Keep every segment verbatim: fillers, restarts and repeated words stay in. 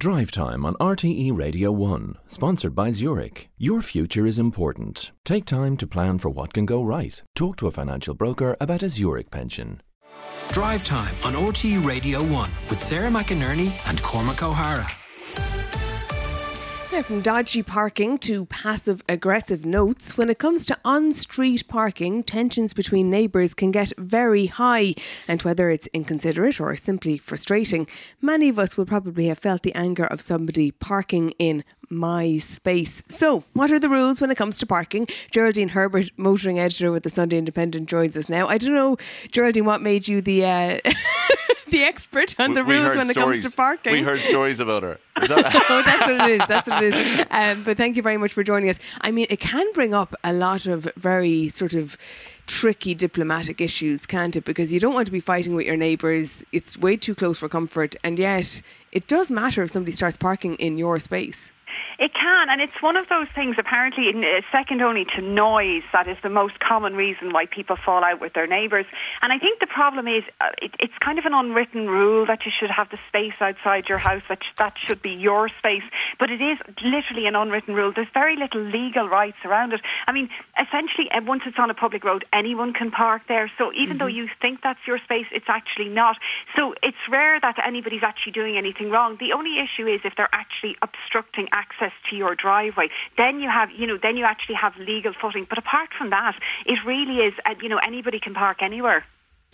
Drive Time on R T E Radio one, sponsored by Zurich. Your future is important. Take time to plan for what can go right. Talk to a financial broker about a Zurich pension. Drive Time on R T E Radio one with Sarah McInerney and Cormac O'Hara. Now, from dodgy parking to passive-aggressive notes, when it comes to on-street parking, tensions between neighbours can get very high. And whether it's inconsiderate or simply frustrating, many of us will probably have felt the anger of somebody parking in my space. So, what are the rules when it comes to parking? Geraldine Herbert, motoring editor with the Sunday Independent, joins us now. I don't know, Geraldine, what made you the... Uh the expert on the we rules when stories. it comes to parking. We heard stories about her. Is that oh, that's what it is. That's what it is. Um, but thank you very much for joining us. I mean, it can bring up a lot of very sort of tricky diplomatic issues, can't it? Because you don't want to be fighting with your neighbours. It's way too close for comfort. And yet, it does matter if somebody starts parking in your space. It can, and it's one of those things, apparently, uh, second only to noise, that is the most common reason why people fall out with their neighbours. And I think the problem is uh, it, it's kind of an unwritten rule that you should have the space outside your house, that sh- that should be your space. But it is literally an unwritten rule. There's very little legal rights around it. I mean, essentially, uh, once it's on a public road, anyone can park there. So even mm-hmm. though you think that's your space, it's actually not. So it's rare that anybody's actually doing anything wrong. The only issue is if they're actually obstructing access to your driveway, then you have, you know, then you actually have legal footing. But apart from that, it really is, uh, you know, anybody can park anywhere.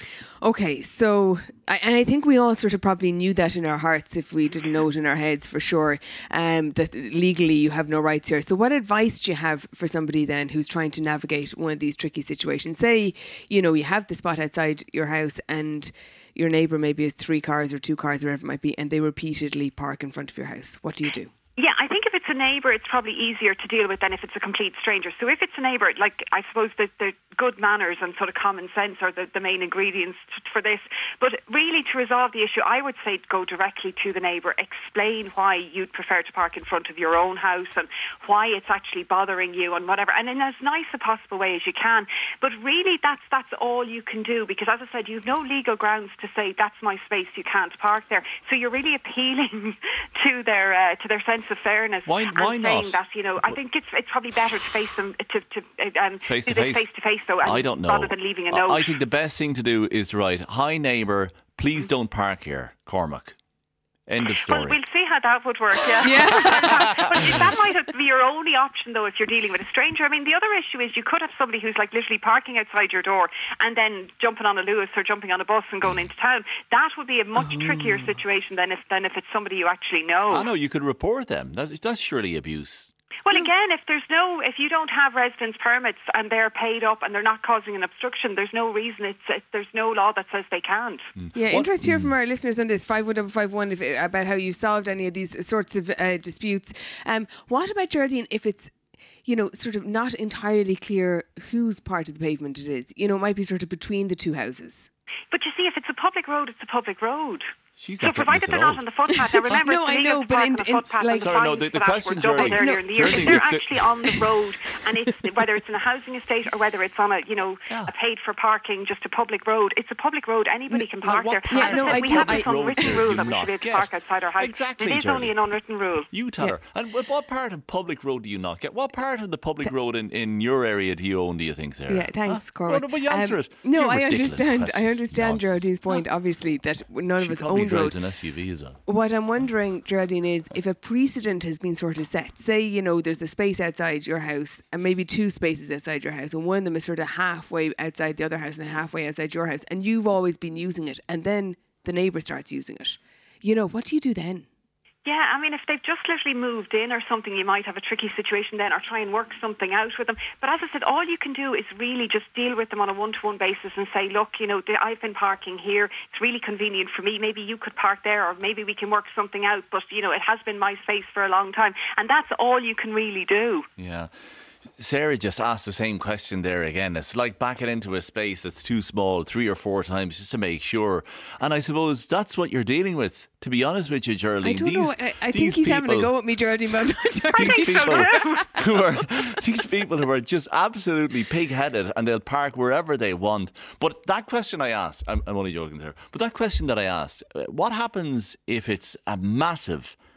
Okay, so, and I think we all sort of probably knew that in our hearts if we didn't know it in our heads for sure, um, that legally you have no rights here. So what advice do you have for somebody then who's trying to navigate one of these tricky situations? Say, you know, you have the spot outside your house and your neighbour maybe has three cars or two cars, whatever it might be, and they repeatedly park in front of your house. What do you do? Yeah, I think if it's a neighbour, it's probably easier to deal with than if it's a complete stranger. So if it's a neighbour, like I suppose the, the good manners and sort of common sense are the, the main ingredients t- for this. But really, to resolve the issue, I would say go directly to the neighbour, explain why you'd prefer to park in front of your own house and why it's actually bothering you and whatever, and in as nice a possible way as you can. But really, that's that's all you can do, because as I said, you've no legal grounds to say that's my space, you can't park there. So you're really appealing to their uh, to their sense of fairness. Why, why and not? saying that, you know, I think it's it's probably better to face them to to um, face do to this face. face to face though. And I don't know. Rather than leaving a note. I think the best thing to do is to write, "Hi neighbour, please don't park here, Cormac." End of story. Well, we'll see how that would work, yeah. Yeah. But that might be your only option, though, if you're dealing with a stranger. I mean, the other issue is you could have somebody who's like literally parking outside your door and then jumping on a Lewis or jumping on a bus and going into town. That would be a much oh. trickier situation than if than if it's somebody you actually know. I know, you could report them. That's, that's surely abuse. Well, again, if there's no, if you don't have residence permits and they're paid up and they're not causing an obstruction, there's no reason. It's it, there's no law that says they can't. Mm. Yeah, interest here from our listeners on this five one double five one if, about how you solved any of these sorts of uh, disputes. Um, what about, Geraldine, if it's, you know, sort of not entirely clear whose part of the pavement it is? You know, it might be sort of between the two houses. But you see, if it's a public road, it's a public road. She's so not provided they're not on the footpath. Now remember, no, it's I illegal know, to but park in, on the in, footpath. like, and the sorry, no, fines the, the for that question, were doubled Geraldine, earlier in the year. Geraldine, If they're the, actually on the road, and it's whether it's in a housing estate or whether it's on a, you know, yeah. a paid for parking, just a public road. It's a public road. Anybody can park like there. Yeah, no, said, I we do, have I, this unwritten rule that we should be able to park outside our house. Exactly, it is only an unwritten rule. You tell yeah. her. And what part of public road do you not get? What part of the public road in, in your area do you own, do you think, Sarah? Yeah, thanks, huh? Cormac. Oh, no, but you answer um, it. No, You're I understand. questions. I understand Nonsense. Geraldine's point, obviously, that none she of us probably own drives road. an S U V as well. What I'm wondering, Geraldine, is if a precedent has been sort of set. Say, you know, there's a space outside your house and maybe two spaces outside your house, and one of them is sort of halfway outside the other house and halfway outside your house, and you've always been using it, and then the neighbour starts using it. You know, what do you do then? Yeah, I mean, if they've just literally moved in or something, you might have a tricky situation then, or try and work something out with them. But as I said, all you can do is really just deal with them on a one-to-one basis and say, look, you know, I've been parking here. It's really convenient for me. Maybe you could park there, or maybe we can work something out. But, you know, it has been my space for a long time. And that's all you can really do. Yeah. Sarah just asked the same question there again. It's like backing into a space that's too small three or four times just to make sure. And I suppose that's what you're dealing with, to be honest with you, Geraldine. I don't these, know. I, I these think he's people, having a go at me, Geraldine. But these think people so who are these people who are just absolutely pig-headed, and they'll park wherever they want. But that question I asked, I'm, I'm only joking there, but that question that I asked, uh, what happens if it's a massive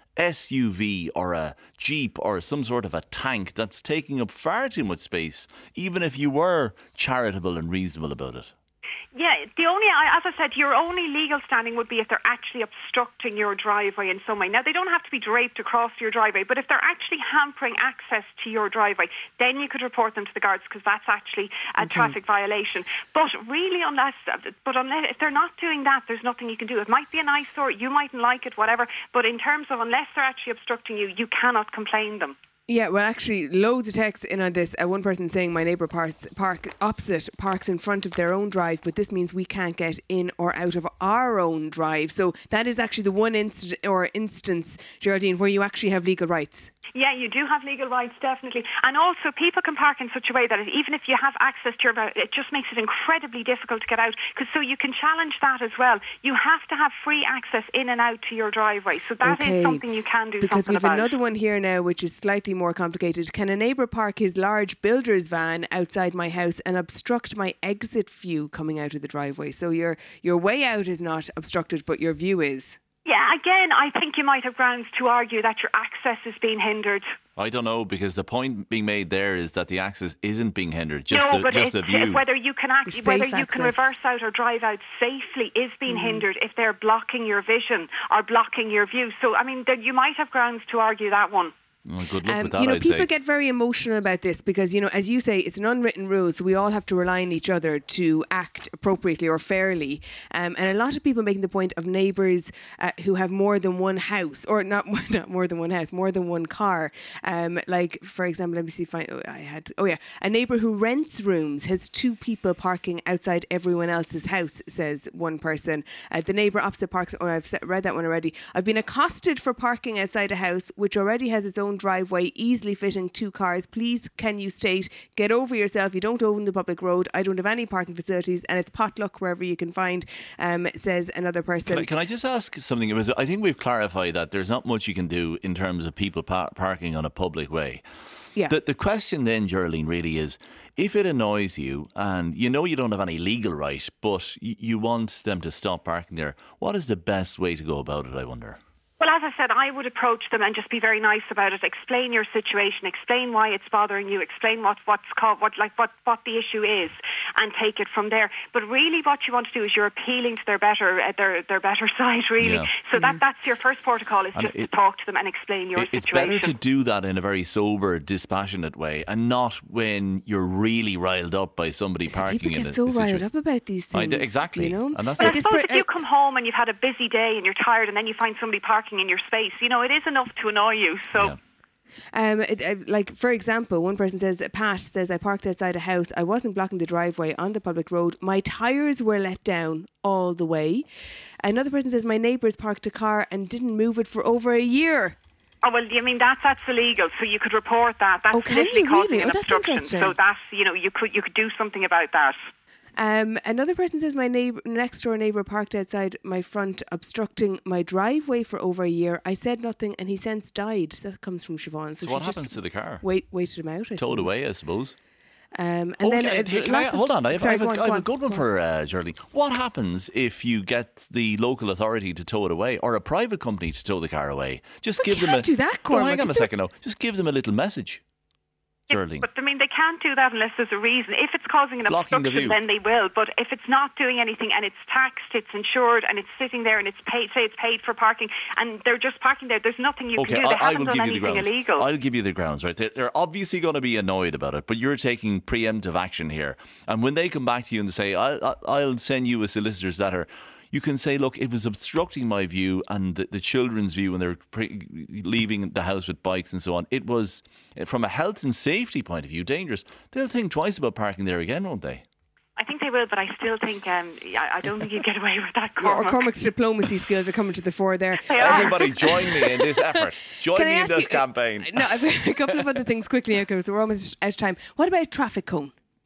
S U V or a Jeep or some sort of a tank that's taking up far too much space, even if you were charitable and reasonable about it? Yeah, the only, as I said, your only legal standing would be if they're actually obstructing your driveway in some way. Now, they don't have to be draped across your driveway, but if they're actually hampering access to your driveway, then you could report them to the guards, because that's actually a okay. traffic violation. But really, unless, but unless if they're not doing that, there's nothing you can do. It might be an eyesore, you mightn't like it, whatever. But in terms of unless they're actually obstructing you, you cannot complain them. Yeah, well, actually, loads of texts in on this. Uh, one person saying my neighbour parks, park opposite parks in front of their own drive, but this means we can't get in or out of our own drive. So that is actually the one inst- or instance, Geraldine, where you actually have legal rights. Yeah, you do have legal rights, definitely. And also, people can park in such a way that even if you have access to your, it just makes it incredibly difficult to get out. Because so you can challenge that as well. You have to have free access in and out to your driveway. So that okay. is something you can do because something we've about. Another one here now, which is slightly more complicated. Can a neighbour park his large builder's van outside my house and obstruct my exit view coming out of the driveway? So your your way out is not obstructed, but your view is. Yeah, again, I think you might have grounds to argue that your access is being hindered. I don't know, because the point being made there is that the access isn't being hindered, just no, the, but just the view. Whether you can act, whether you access. can reverse out or drive out safely is being mm. hindered if they're blocking your vision or blocking your view. So, I mean, there, you might have grounds to argue that one. Well, good luck um, with that, you know, I'd people say. get very emotional about this because, you know, as you say, it's an unwritten rule, so we all have to rely on each other to act appropriately or fairly. Um, and a lot of people making the point of neighbours uh, who have more than one house, or not, not more than one house, more than one car. Um, like, for example, let me see if I, oh, I had, oh yeah, a neighbour who rents rooms has two people parking outside everyone else's house, says one person. Uh, the neighbour opposite parks, oh, I've read that one already. I've been accosted for parking outside a house which already has its own driveway easily fitting two cars. Please can you state, get over yourself, you don't own the public road, I don't have any parking facilities, and it's potluck wherever you can find, um, says another person. Can I, can I just ask something? I think we've clarified that there's not much you can do in terms of people par- parking on a public way. Yeah. The, the question then, Geraldine, really is, if it annoys you and you know you don't have any legal right, but y- you want them to stop parking there, what is the best way to go about it, I wonder? Well, as I said, I would approach them and just be very nice about it. Explain your situation, explain why it's bothering you, explain what what's called, what like what, what the issue is, and take it from there. But really, what you want to do is you're appealing to their better uh, their their better side, really. Yeah. So mm-hmm. that that's your first protocol, is and just it, to talk to them and explain your it, situation. It's better to do that in a very sober, dispassionate way, and not when you're really riled up by somebody so parking. People get in a, so a riled up about these things. I, exactly, you know? and that's well, it. I suppose if you come home and you've had a busy day and you're tired, and then you find somebody parking in your space, you know, it is enough to annoy you. So. Yeah. Um, it, uh, like, for example, one person says, Pat says, I parked outside a house. I wasn't blocking the driveway on the public road. My tyres were let down all the way. Another person says, my neighbours parked a car and didn't move it for over a year. Oh, well, I mean, that's, that's illegal, so you could report that. That's oh, can literally you causing really? an Oh, that's obstruction. interesting. So that's, you know, you could you could do something about that. Um, another person says, my neighbor, next door neighbour parked outside my front, obstructing my driveway for over a year. I said nothing and he since died. That comes from Siobhan. So, So she what just happens to the car? Wait, waited him out. I Towed suppose. away, I suppose. Um, and okay, then uh, can I, lots of- hold on, I have, sorry, I have, go a, on, I have go a on, good one go on. for uh, Geraldine. What happens if you get the local authority to tow it away, or a private company to tow the car away? Just We give them can't a do that, No, Cormac. hang on a It's a- second now. Just give them a little message, Geraldine. But I mean, they can't do that unless there's a reason. If it's causing an Blocking the view. obstruction, then they will. But if it's not doing anything and it's taxed, it's insured, and it's sitting there and it's paid, say it's paid for parking, and they're just parking there, there's nothing you Okay, can do. They I, I haven't will done give you the anything grounds. illegal. I'll give you the grounds, right? They're, they're obviously going to be annoyed about it, but you're taking preemptive action here. And when they come back to you and say, I'll, I'll send you a solicitor's letter, you can say, look, it was obstructing my view and the, the children's view when they're pre- leaving the house with bikes and so on. It was, from a health and safety point of view, dangerous. They'll think twice about parking there again, won't they? I think they will, but I still think um, I, I don't think you get away with that, Yeah, or Cormac. Cormac's diplomacy skills are coming to the fore there. They are. Everybody join me in this effort. Join Can I me in ask this you- campaign. No, I've got a couple of other things quickly because we're almost out of time. What about a traffic cone?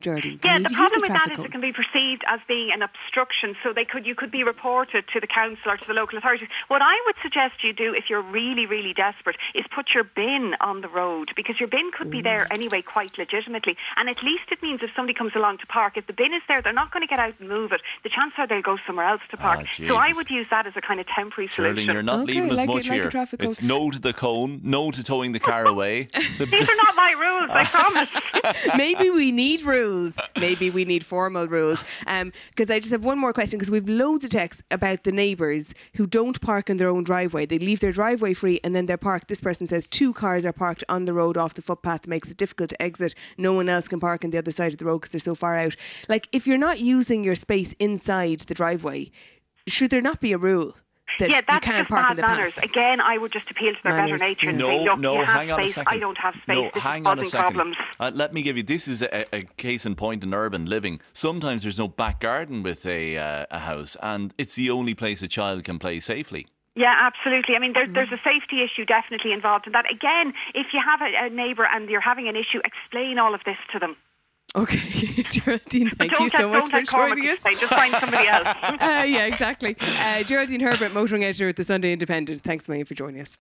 Geraldine? Can Yeah, we the use problem the with that traffic is cone? it can be perceived as being an obstruction, so they could you could be reported to the council or to the local authorities. What I would suggest you do if you're really, really desperate is put your bin on the road, because your bin could be there anyway quite legitimately, and at least it means if somebody comes along to park, if the bin is there, they're not going to get out and move it. The chances are they'll go somewhere else to park. Ah, so I Jesus. would use that as a kind of temporary Geraldine, solution. you're not Okay, leaving us like it- much like a here. traffic It's cone. no to the cone, no to towing the car away. The- These are not my rules, I promise. Maybe we need rules. Maybe we need formal rules. Because I just have one more question, because we've loads of texts about the neighbours who don't park in their own driveway. They leave their driveway free and then they're parked. This person says two cars are parked on the road off the footpath. It makes it difficult to exit. No one else can park on the other side of the road because they're so far out. Like, if you're not using your space inside the driveway, should there not be a rule that Yeah, you that's can't just park bad in the manners. path? Again, I would just appeal to their Manners, better nature and yeah. say, No, look, no, you have hang on space, a second. I don't have space, No, this hang is on a causing second. problems. Uh, let me give you, this is a, a case in point in urban living. Sometimes there's no back garden with a, uh, a house, and it's the only place a child can play safely. Yeah, absolutely. I mean, there, there's a safety issue definitely involved in that. Again, if you have a, a neighbour and you're having an issue, explain all of this to them. Okay, Geraldine, thank don't you so let, much don't for let Cormac joining us. explain, just find somebody else. uh, yeah, exactly. Uh, Geraldine Herbert, motoring editor at the Sunday Independent. Thanks, Maya, for joining us.